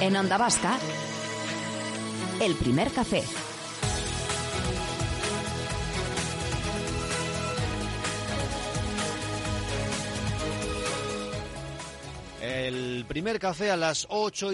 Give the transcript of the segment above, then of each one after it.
En Onda Vasca, El Primer Café. El primer café a las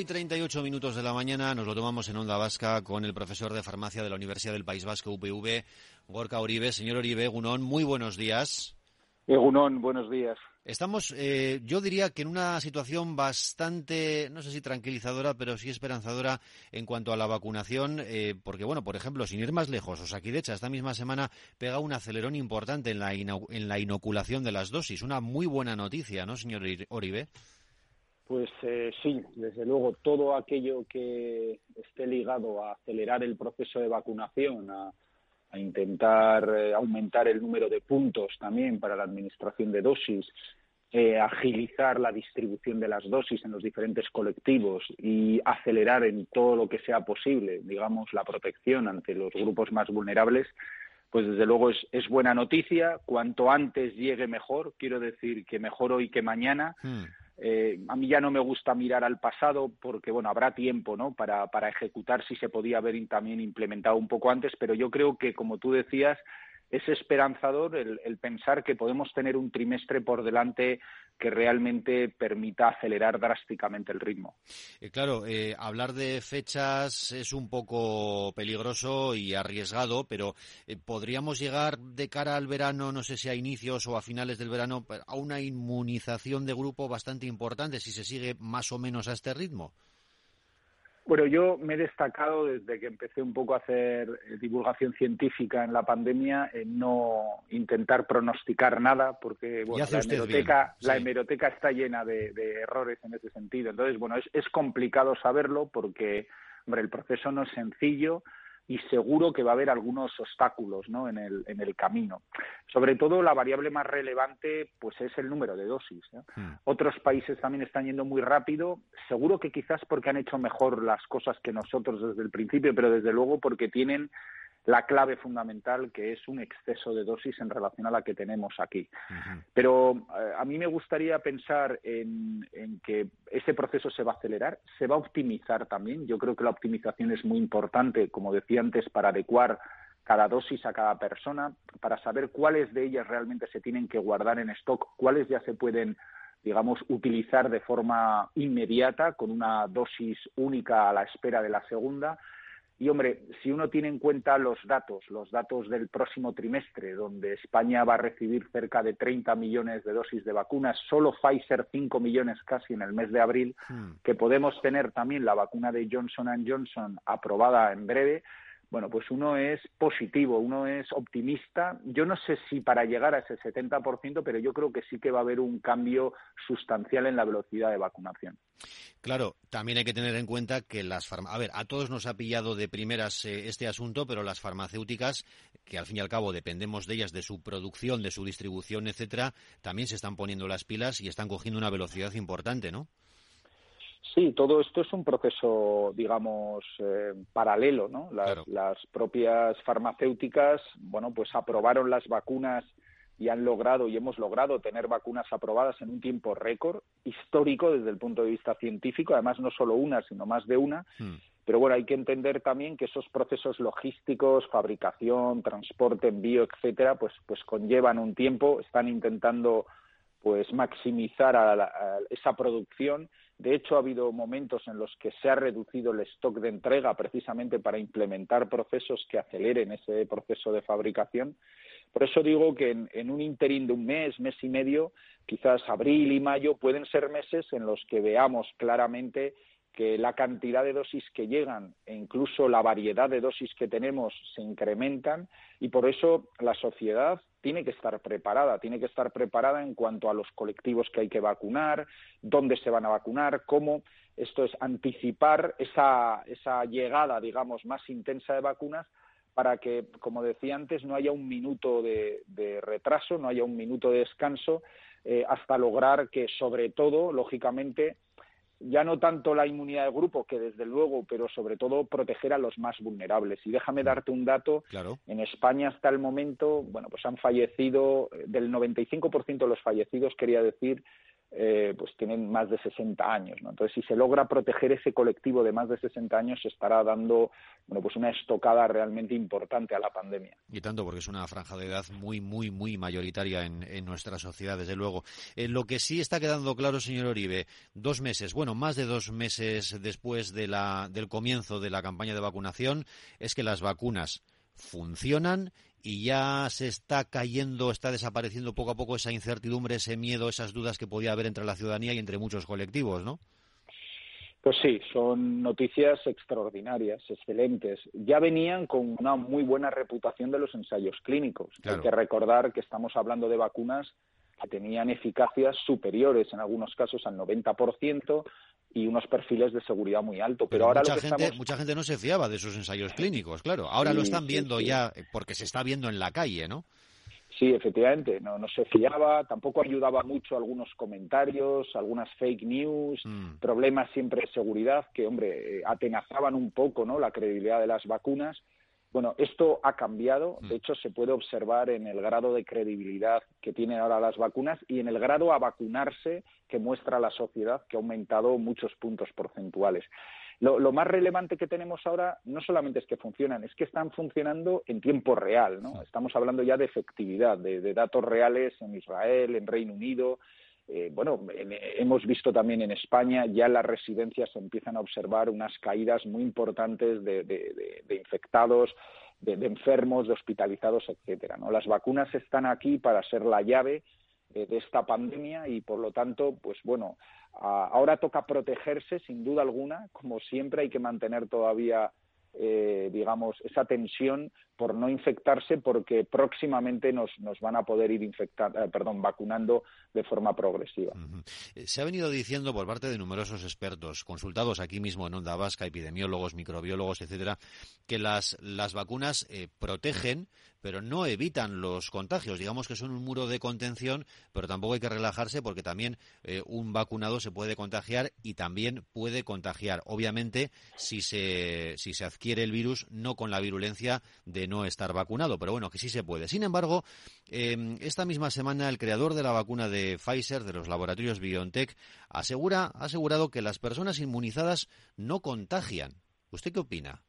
8:38 de la mañana nos lo tomamos en Onda Vasca con el profesor de farmacia de la Universidad del País Vasco, UPV, Gorka Uribe. Señor Uribe, Egunon, muy buenos días. Egunon, buenos días. Estamos, yo diría que en una situación bastante, no sé si tranquilizadora, pero sí esperanzadora en cuanto a la vacunación, porque, bueno, por ejemplo, sin ir más lejos, Osakidetza esta misma semana pega un acelerón importante en la inoculación de las dosis. Una muy buena noticia, ¿no, señor Uribe? Pues sí, desde luego, todo aquello que esté ligado a acelerar el proceso de vacunación, a intentar aumentar el número de puntos también para la administración de dosis, agilizar la distribución de las dosis en los diferentes colectivos y acelerar en todo lo que sea posible, digamos, la protección ante los grupos más vulnerables, pues desde luego es buena noticia. Cuanto antes llegue mejor, quiero decir que mejor hoy que mañana. A mí ya no me gusta mirar al pasado porque, bueno, habrá tiempo, ¿no?, para ejecutar si se podía haber también implementado un poco antes, pero yo creo que, como tú decías, es esperanzador el pensar que podemos tener un trimestre por delante que realmente permita acelerar drásticamente el ritmo. Claro, hablar de fechas es un poco peligroso y arriesgado, pero podríamos llegar de cara al verano, no sé si a inicios o a finales del verano, a una inmunización de grupo bastante importante si se sigue más o menos a este ritmo. Bueno, yo me he destacado desde que empecé un poco a hacer divulgación científica en la pandemia en no intentar pronosticar nada, porque bueno, la hemeroteca está llena de errores en ese sentido. Entonces, bueno, es complicado saberlo porque, hombre, el proceso no es sencillo y seguro que va a haber algunos obstáculos, ¿no?, en el camino. Sobre todo, la variable más relevante pues es el número de dosis, ¿no? Otros países también están yendo muy rápido, seguro que quizás porque han hecho mejor las cosas que nosotros desde el principio, pero desde luego porque tienen la clave fundamental, que es un exceso de dosis en relación a la que tenemos aquí. Pero a mí me gustaría pensar en que ese proceso se va a acelerar, se va a optimizar también. Yo creo que la optimización es muy importante, como decía antes, para adecuar cada dosis a cada persona, para saber cuáles de ellas realmente se tienen que guardar en stock, cuáles ya se pueden, digamos, utilizar de forma inmediata con una dosis única a la espera de la segunda. Y, hombre, si uno tiene en cuenta los datos del próximo trimestre, donde España va a recibir cerca de 30 millones de dosis de vacunas, solo Pfizer 5 millones casi en el mes de abril, que podemos tener también la vacuna de Johnson & Johnson aprobada en breve, bueno, pues uno es positivo, uno es optimista. Yo no sé si para llegar a ese 70%, pero yo creo que sí que va a haber un cambio sustancial en la velocidad de vacunación. Claro, también hay que tener en cuenta que a todos nos ha pillado de primeras este asunto, pero las farmacéuticas, que al fin y al cabo dependemos de ellas, de su producción, de su distribución, etcétera, también se están poniendo las pilas y están cogiendo una velocidad importante, ¿no? Sí, todo esto es un proceso, digamos, paralelo, ¿no? Las propias farmacéuticas, bueno, pues aprobaron las vacunas y hemos logrado tener vacunas aprobadas en un tiempo récord, histórico desde el punto de vista científico, además no solo una, sino más de una. Pero bueno, hay que entender también que esos procesos logísticos, fabricación, transporte, envío, etcétera, pues conllevan un tiempo, están intentando pues maximizar esa producción. De hecho, ha habido momentos en los que se ha reducido el stock de entrega precisamente para implementar procesos que aceleren ese proceso de fabricación. Por eso digo que en un interín de un mes y medio, quizás abril y mayo, pueden ser meses en los que veamos claramente que la cantidad de dosis que llegan e incluso la variedad de dosis que tenemos se incrementan, y por eso la sociedad tiene que estar preparada en cuanto a los colectivos que hay que vacunar, dónde se van a vacunar, cómo. Esto es anticipar esa llegada, digamos, más intensa de vacunas, para que, como decía antes, no haya un minuto de retraso, no haya un minuto de descanso, hasta lograr que, sobre todo, lógicamente, ya no tanto la inmunidad de grupo, que desde luego, pero sobre todo proteger a los más vulnerables. Y déjame darte un dato. Claro. En España hasta el momento, bueno, pues han fallecido, del 95% de los fallecidos, quería decir, pues tienen más de 60 años, ¿no? Entonces, si se logra proteger ese colectivo de más de 60 años, se estará dando, bueno, pues una estocada realmente importante a la pandemia. Y tanto, porque es una franja de edad muy, muy, muy mayoritaria en nuestra sociedad, desde luego. Lo que sí está quedando claro, señor Oribe, 2 meses, bueno, más de 2 meses después del comienzo de la campaña de vacunación, es que las vacunas funcionan y ya se está cayendo, está desapareciendo poco a poco esa incertidumbre, ese miedo, esas dudas que podía haber entre la ciudadanía y entre muchos colectivos, ¿no? Pues sí, son noticias extraordinarias, excelentes. Ya venían con una muy buena reputación de los ensayos clínicos. Claro. Hay que recordar que estamos hablando de vacunas que tenían eficacias superiores, en algunos casos al 90%, y unos perfiles de seguridad muy alto. Pero ahora mucha gente no se fiaba de esos ensayos clínicos, claro. Ahora lo están viendo ya, porque se está viendo en la calle, ¿no? Sí, efectivamente, no se fiaba, tampoco ayudaba mucho algunos comentarios, algunas fake news, problemas siempre de seguridad que, hombre, atenazaban un poco, ¿no?, la credibilidad de las vacunas. Bueno, esto ha cambiado, de hecho se puede observar en el grado de credibilidad que tienen ahora las vacunas y en el grado a vacunarse que muestra la sociedad, que ha aumentado muchos puntos porcentuales. Lo más relevante que tenemos ahora no solamente es que funcionan, es que están funcionando en tiempo real, ¿no? Estamos hablando ya de efectividad, de datos reales en Israel, en Reino Unido. Hemos visto también en España, ya en las residencias se empiezan a observar unas caídas muy importantes de infectados, de enfermos, de hospitalizados, etcétera, ¿no? Las vacunas están aquí para ser la llave de esta pandemia y, por lo tanto, pues bueno, ahora toca protegerse, sin duda alguna. Como siempre, hay que mantener todavía, esa tensión por no infectarse, porque próximamente nos van a poder ir vacunando de forma progresiva. Se ha venido diciendo por parte de numerosos expertos, consultados aquí mismo en Onda Vasca, epidemiólogos, microbiólogos, etcétera, que las vacunas protegen, pero no evitan los contagios. Digamos que son un muro de contención, pero tampoco hay que relajarse, porque también un vacunado se puede contagiar y también puede contagiar. Obviamente, si se adquiere el virus, no con la virulencia de no estar vacunado, pero bueno, que sí se puede. Sin embargo, esta misma semana el creador de la vacuna de Pfizer, de los laboratorios BioNTech, ha asegurado que las personas inmunizadas no contagian. ¿Usted qué opina?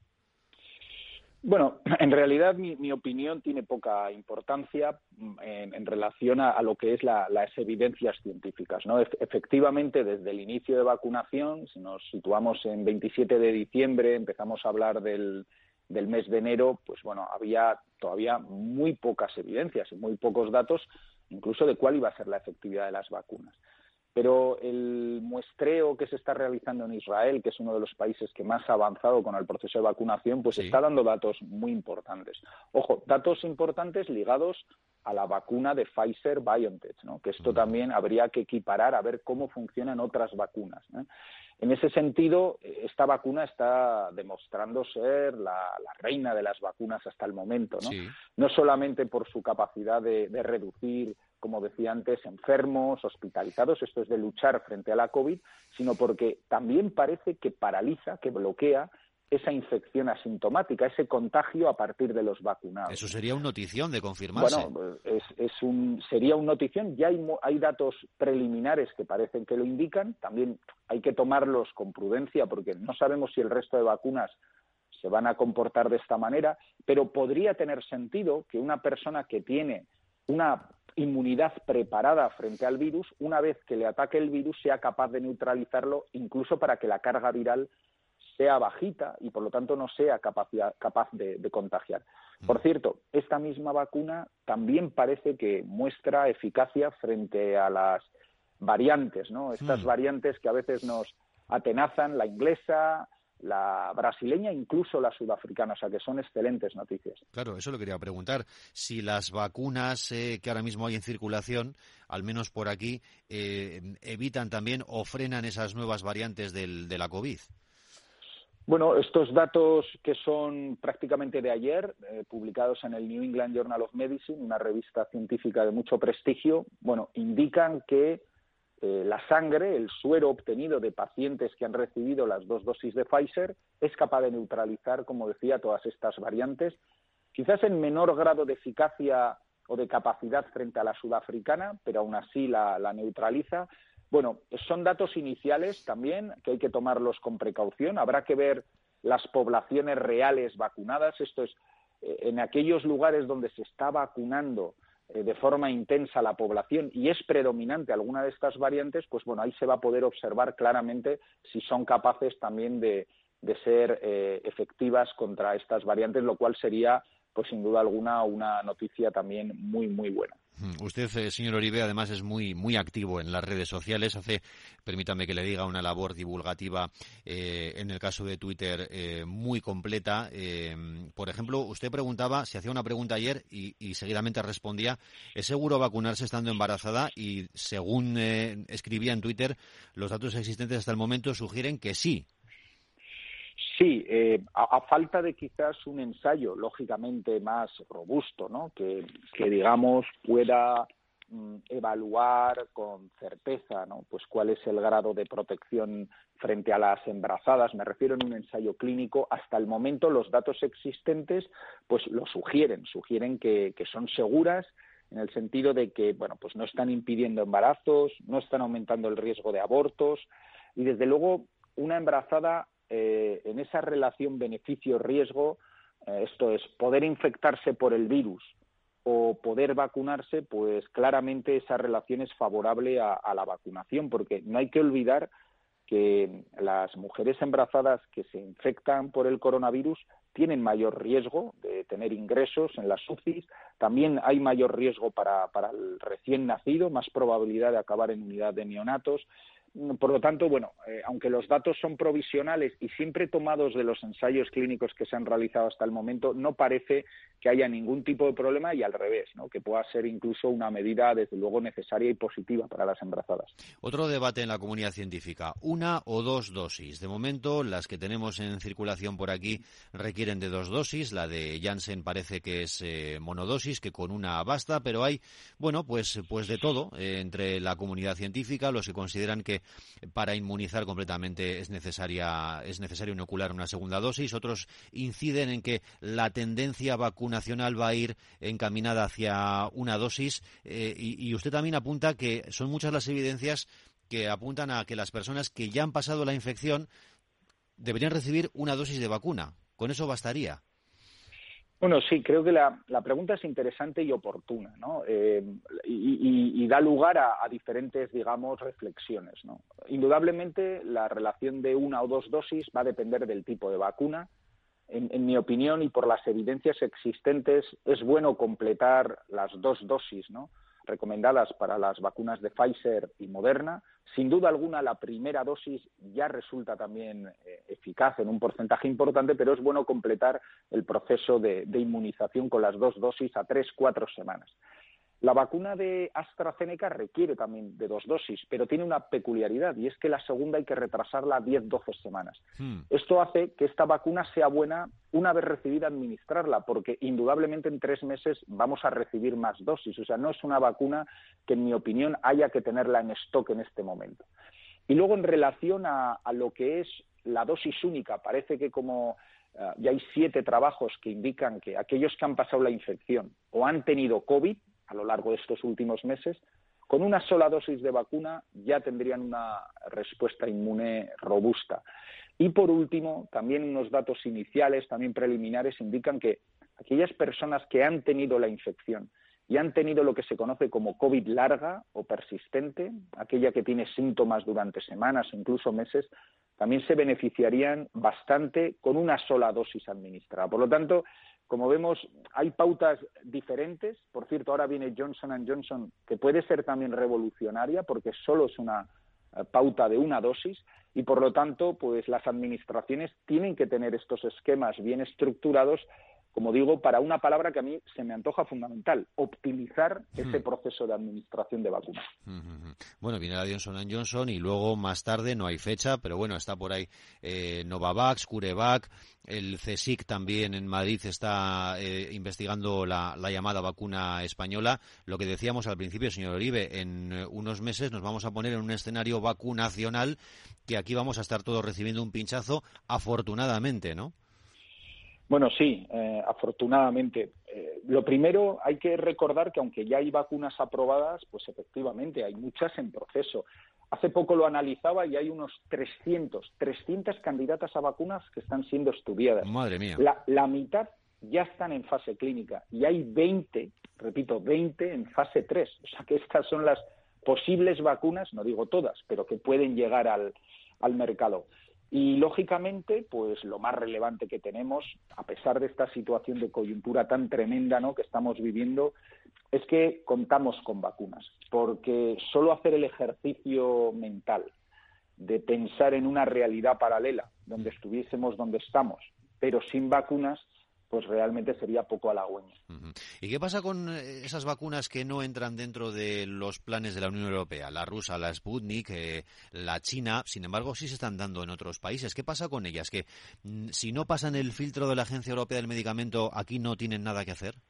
Bueno, en realidad mi opinión tiene poca importancia en relación a lo que es las evidencias científicas, ¿no? Efectivamente, desde el inicio de vacunación, si nos situamos en 27 de diciembre, empezamos a hablar del mes de enero, pues bueno, había todavía muy pocas evidencias y muy pocos datos, incluso de cuál iba a ser la efectividad de las vacunas. Pero el muestreo que se está realizando en Israel, que es uno de los países que más ha avanzado con el proceso de vacunación, pues está dando datos muy importantes. Ojo, datos importantes ligados a la vacuna de Pfizer-BioNTech, ¿no? Que esto también habría que equiparar a ver cómo funcionan otras vacunas, ¿eh? En ese sentido, esta vacuna está demostrando ser la reina de las vacunas hasta el momento, ¿no? Sí. No solamente por su capacidad de reducir, como decía antes, enfermos, hospitalizados, esto es de luchar frente a la COVID, sino porque también parece que paraliza, que bloquea esa infección asintomática, ese contagio a partir de los vacunados. Eso sería una notición de confirmarse. Bueno, sería una notición. Ya hay datos preliminares que parecen que lo indican. También hay que tomarlos con prudencia, porque no sabemos si el resto de vacunas se van a comportar de esta manera, pero podría tener sentido que una persona que tiene una inmunidad preparada frente al virus, una vez que le ataque el virus, sea capaz de neutralizarlo, incluso para que la carga viral sea bajita y, por lo tanto, no sea capaz de contagiar. Por cierto, esta misma vacuna también parece que muestra eficacia frente a las variantes, ¿no? Estas variantes que a veces nos atenazan, la inglesa, la brasileña, incluso la sudafricana, o sea que son excelentes noticias. Claro, eso lo quería preguntar. Si las vacunas que ahora mismo hay en circulación, al menos por aquí, evitan también o frenan esas nuevas variantes de la COVID. Bueno, estos datos que son prácticamente de ayer, publicados en el New England Journal of Medicine, una revista científica de mucho prestigio, bueno, indican que la sangre, el suero obtenido de pacientes que han recibido las 2 dosis de Pfizer, es capaz de neutralizar, como decía, todas estas variantes, quizás en menor grado de eficacia o de capacidad frente a la sudafricana, pero aún así la neutraliza. Bueno, son datos iniciales también, que hay que tomarlos con precaución. Habrá que ver las poblaciones reales vacunadas. Esto es, en aquellos lugares donde se está vacunando de forma intensa la población y es predominante alguna de estas variantes, pues bueno, ahí se va a poder observar claramente si son capaces también de ser efectivas contra estas variantes, lo cual sería, pues sin duda alguna, una noticia también muy, muy buena. Usted, señor Oribe, además es muy activo en las redes sociales. Hace, permítame que le diga, una labor divulgativa, en el caso de Twitter, muy completa. Por ejemplo, usted preguntaba, se hacía una pregunta ayer y seguidamente respondía, ¿es seguro vacunarse estando embarazada? Y según escribía en Twitter, los datos existentes hasta el momento sugieren que sí. Sí, a falta de quizás un ensayo lógicamente más robusto, ¿no? Que digamos pueda evaluar con certeza, ¿no? Pues cuál es el grado de protección frente a las embarazadas. Me refiero en un ensayo clínico. Hasta el momento los datos existentes pues lo sugieren que son seguras, en el sentido de que, bueno, pues no están impidiendo embarazos, no están aumentando el riesgo de abortos y desde luego una embarazada en esa relación beneficio-riesgo, esto es, poder infectarse por el virus o poder vacunarse, pues claramente esa relación es favorable a la vacunación, porque no hay que olvidar que las mujeres embarazadas que se infectan por el coronavirus tienen mayor riesgo de tener ingresos en las UCIs, también hay mayor riesgo para el recién nacido, más probabilidad de acabar en unidad de neonatos. Por lo tanto, bueno, aunque los datos son provisionales y siempre tomados de los ensayos clínicos que se han realizado hasta el momento, no parece que haya ningún tipo de problema y al revés, ¿no? Que pueda ser incluso una medida, desde luego, necesaria y positiva para las embarazadas. Otro debate en la comunidad científica, 1 o 2 dosis. De momento, las que tenemos en circulación por aquí requieren de 2 dosis. La de Janssen parece que es monodosis, que con una basta, pero hay, bueno, pues de todo entre la comunidad científica, los que consideran que para inmunizar completamente es necesario inocular una segunda dosis. Otros inciden en que la tendencia vacunacional va a ir encaminada hacia una dosis y usted también apunta que son muchas las evidencias que apuntan a que las personas que ya han pasado la infección deberían recibir una dosis de vacuna. ¿Con eso bastaría? Bueno, sí, creo que la pregunta es interesante y oportuna, ¿no? Y da lugar a diferentes, digamos, reflexiones, ¿no? Indudablemente, la relación de 1 o 2 dosis va a depender del tipo de vacuna. En mi opinión y por las evidencias existentes, es bueno completar las 2 dosis, ¿no?, recomendadas para las vacunas de Pfizer y Moderna. Sin duda alguna, la primera dosis ya resulta también eficaz en un porcentaje importante, pero es bueno completar el proceso de inmunización con las 2 dosis a 3-4 semanas. La vacuna de AstraZeneca requiere también de 2 dosis, pero tiene una peculiaridad, y es que la segunda hay que retrasarla a 10-12 semanas. Esto hace que esta vacuna sea buena una vez recibida administrarla, porque indudablemente en 3 meses vamos a recibir más dosis. O sea, no es una vacuna que, en mi opinión, haya que tenerla en stock en este momento. Y luego, en relación a lo que es la dosis única, parece que ya hay 7 trabajos que indican que aquellos que han pasado la infección o han tenido COVID a lo largo de estos últimos meses, con una sola dosis de vacuna ya tendrían una respuesta inmune robusta. Y por último, también unos datos iniciales, también preliminares, indican que aquellas personas que han tenido la infección y han tenido lo que se conoce como COVID larga o persistente, aquella que tiene síntomas durante semanas o incluso meses, también se beneficiarían bastante con una sola dosis administrada. Por lo tanto, como vemos, hay pautas diferentes. Por cierto, ahora viene Johnson & Johnson, que puede ser también revolucionaria porque solo es una pauta de una dosis y, por lo tanto, pues las administraciones tienen que tener estos esquemas bien estructurados, como digo, para una palabra que a mí se me antoja fundamental: optimizar ese proceso de administración de vacunas. Bueno, viene la Johnson & Johnson y luego más tarde, no hay fecha, pero bueno, está por ahí Novavax, CureVac, el CSIC también en Madrid está investigando la llamada vacuna española. Lo que decíamos al principio, señor Oribe, en unos meses nos vamos a poner en un escenario vacunacional que aquí vamos a estar todos recibiendo un pinchazo, afortunadamente, ¿no? Bueno, sí, afortunadamente. Lo primero, hay que recordar que aunque ya hay vacunas aprobadas, pues efectivamente hay muchas en proceso. Hace poco lo analizaba y hay unos 300 candidatas a vacunas que están siendo estudiadas. Madre mía. La mitad ya están en fase clínica y hay 20 en fase 3. O sea que estas son las posibles vacunas, no digo todas, pero que pueden llegar al mercado. Y, lógicamente, pues lo más relevante que tenemos, a pesar de esta situación de coyuntura tan tremenda, ¿no?, que estamos viviendo, es que contamos con vacunas. Porque solo hacer el ejercicio mental de pensar en una realidad paralela, donde estuviésemos donde estamos, pero sin vacunas, pues realmente sería poco halagüeño. ¿Y qué pasa con esas vacunas que no entran dentro de los planes de la Unión Europea? La rusa, la Sputnik, la china, sin embargo, sí se están dando en otros países. ¿Qué pasa con ellas? ¿Que si no pasan el filtro de la Agencia Europea del Medicamento, aquí no tienen nada que hacer?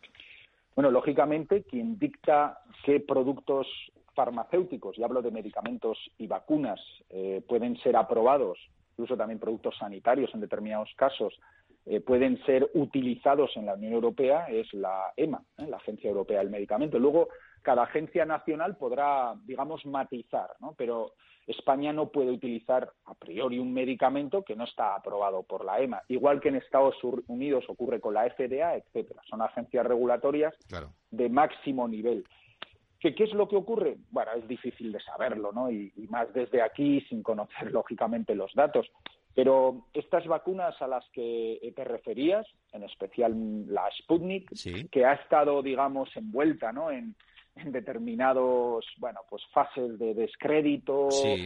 Bueno, lógicamente, quien dicta qué productos farmacéuticos, y hablo de medicamentos y vacunas, pueden ser aprobados, incluso también productos sanitarios en determinados casos, pueden ser utilizados en la Unión Europea, es la EMA, la Agencia Europea del Medicamento. Luego, cada agencia nacional podrá, digamos, matizar, ¿no? Pero España no puede utilizar a priori un medicamento que no está aprobado por la EMA. Igual que en Estados Unidos ocurre con la FDA, etcétera. Son agencias regulatorias de máximo nivel. ¿Qué es lo que ocurre? Bueno, es difícil de saberlo, ¿no? Y más desde aquí, sin conocer, lógicamente, los datos. Pero estas vacunas a las que te referías, en especial la Sputnik, sí, que ha estado, digamos, envuelta, ¿no?, en determinados, bueno, pues fases de descrédito, sí,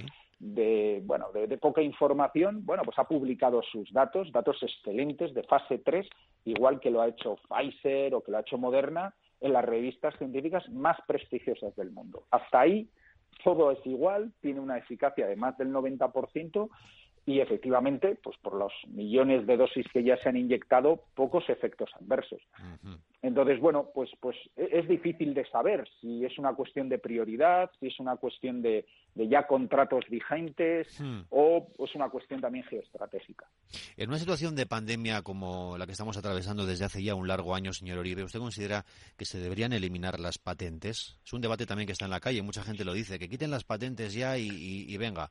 de poca información, bueno, pues ha publicado sus datos excelentes de fase 3, igual que lo ha hecho Pfizer o que lo ha hecho Moderna, en las revistas científicas más prestigiosas del mundo. Hasta ahí todo es igual, tiene una eficacia de más del 90%, y efectivamente, pues por los millones de dosis que ya se han inyectado, pocos efectos adversos. Entonces, bueno, pues es difícil de saber si es una cuestión de prioridad, si es una cuestión de ya contratos vigentes o es una cuestión también geoestratégica. En una situación de pandemia como la que estamos atravesando desde hace ya un largo año, señor Oribe, ¿usted considera que se deberían eliminar las patentes? Es un debate también que está en la calle, mucha gente lo dice, que quiten las patentes ya y venga.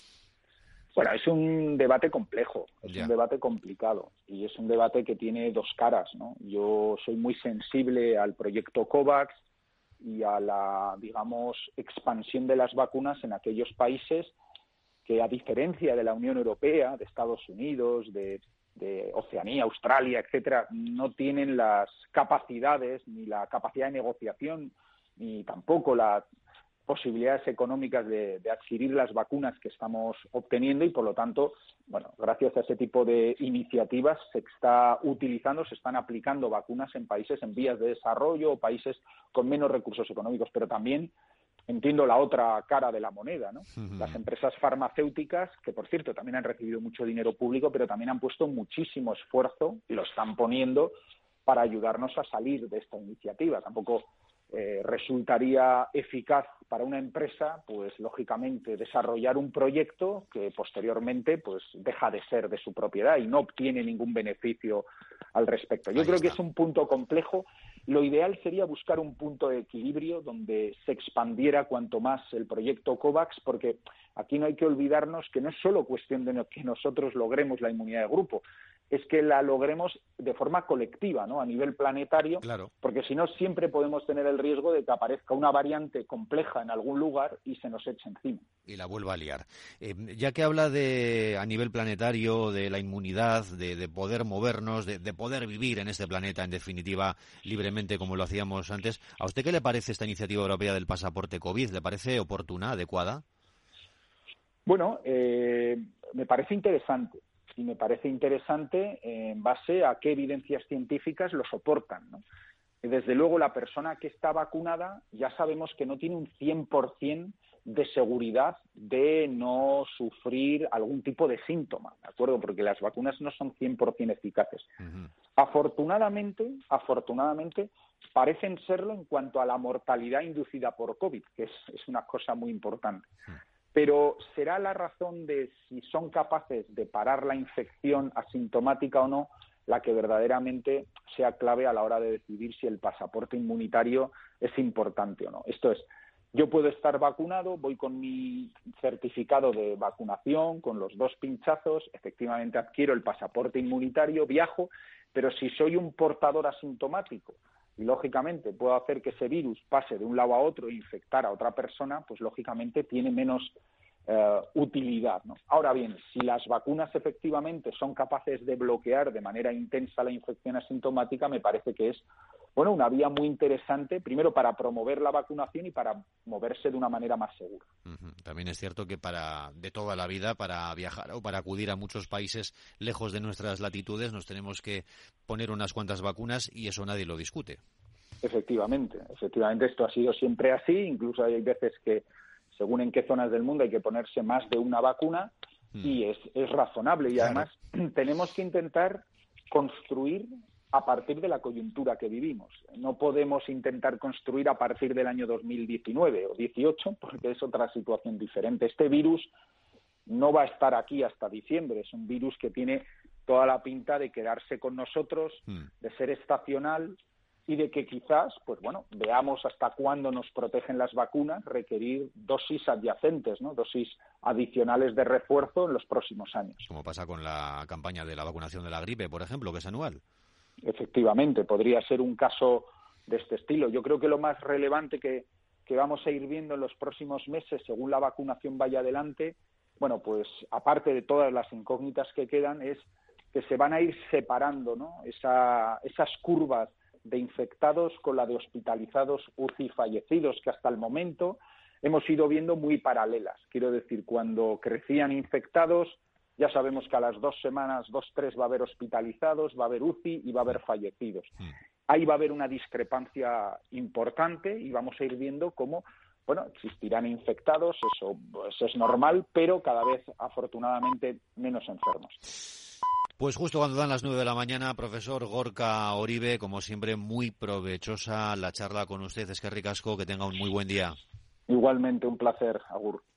Bueno, es un debate complejo, es un debate complicado y es un debate que tiene dos caras, ¿no? Yo soy muy sensible al proyecto COVAX y a la, digamos, expansión de las vacunas en aquellos países que, a diferencia de la Unión Europea, de Estados Unidos, de Oceanía, Australia, etcétera, no tienen las capacidades ni la capacidad de negociación ni tampoco las posibilidades económicas de adquirir las vacunas que estamos obteniendo y, por lo tanto, bueno, gracias a ese tipo de iniciativas se están aplicando vacunas en países en vías de desarrollo o países con menos recursos económicos, pero también entiendo la otra cara de la moneda, ¿no? Las empresas farmacéuticas, que por cierto también han recibido mucho dinero público, pero también han puesto muchísimo esfuerzo y lo están poniendo para ayudarnos a salir de esta iniciativa. Tampoco resultaría eficaz para una empresa, pues lógicamente, desarrollar un proyecto que posteriormente pues deja de ser de su propiedad y no obtiene ningún beneficio al respecto. Yo creo que es un punto complejo. Lo ideal sería buscar un punto de equilibrio donde se expandiera cuanto más el proyecto COVAX, porque aquí no hay que olvidarnos que no es solo cuestión de que nosotros logremos la inmunidad de grupo, es que la logremos de forma colectiva, ¿no?, a nivel planetario, claro, porque si no siempre podemos tener el riesgo de que aparezca una variante compleja en algún lugar y se nos eche encima. Y la vuelva a liar. Ya que habla de, a nivel planetario, de la inmunidad, de poder movernos, de poder vivir en este planeta, en definitiva, libremente como lo hacíamos antes, ¿a usted qué le parece esta iniciativa europea del pasaporte COVID? ¿Le parece oportuna, adecuada? Bueno, me parece interesante. Y me parece interesante en base a qué evidencias científicas lo soportan, ¿no? Desde luego, la persona que está vacunada ya sabemos que no tiene un 100% de seguridad de no sufrir algún tipo de síntoma, ¿de acuerdo? Porque las vacunas no son 100% eficaces. Afortunadamente, parecen serlo en cuanto a la mortalidad inducida por COVID, que es una cosa muy importante. Pero ¿será la razón de si son capaces de parar la infección asintomática o no la que verdaderamente sea clave a la hora de decidir si el pasaporte inmunitario es importante o no? Esto es, Yo puedo estar vacunado, voy con mi certificado de vacunación, con los 2 pinchazos, efectivamente adquiero el pasaporte inmunitario, viajo, pero si soy un portador asintomático y, lógicamente, puedo hacer que ese virus pase de un lado a otro e infectar a otra persona, pues, lógicamente, tiene menos utilidad, ¿no? Ahora bien, si las vacunas efectivamente son capaces de bloquear de manera intensa la infección asintomática, me parece que es una vía muy interesante, primero para promover la vacunación y para moverse de una manera más segura. También es cierto que de toda la vida, para viajar o para acudir a muchos países lejos de nuestras latitudes, nos tenemos que poner unas cuantas vacunas y eso nadie lo discute. Efectivamente, esto ha sido siempre así, incluso hay veces que según en qué zonas del mundo hay que ponerse más de una vacuna y es razonable y además tenemos que intentar construir a partir de la coyuntura que vivimos. No podemos intentar construir a partir del año 2019 o 18 porque es otra situación diferente. Este virus no va a estar aquí hasta diciembre, es un virus que tiene toda la pinta de quedarse con nosotros, de ser estacional y de que quizás, veamos hasta cuándo nos protegen las vacunas, requerir dosis adyacentes, ¿no? Dosis adicionales de refuerzo en los próximos años. Como pasa con la campaña de la vacunación de la gripe, por ejemplo, que es anual. Efectivamente, podría ser un caso de este estilo. Yo creo que lo más relevante que vamos a ir viendo en los próximos meses, según la vacunación vaya adelante, pues aparte de todas las incógnitas que quedan, es que se van a ir separando, ¿no? Esas curvas de infectados con la de hospitalizados, UCI, fallecidos, que hasta el momento hemos ido viendo muy paralelas. Quiero decir, cuando crecían infectados, ya sabemos que a las 2 semanas, 2-3, va a haber hospitalizados, va a haber UCI y va a haber fallecidos. Ahí va a haber una discrepancia importante y vamos a ir viendo cómo, existirán infectados, eso es normal, pero cada vez, afortunadamente, menos enfermos. Pues justo cuando dan las 9 de la mañana, profesor Gorka Oribe, como siempre, muy provechosa la charla con usted. Eskerrik asko, que tenga un muy buen día. Igualmente, un placer, agur.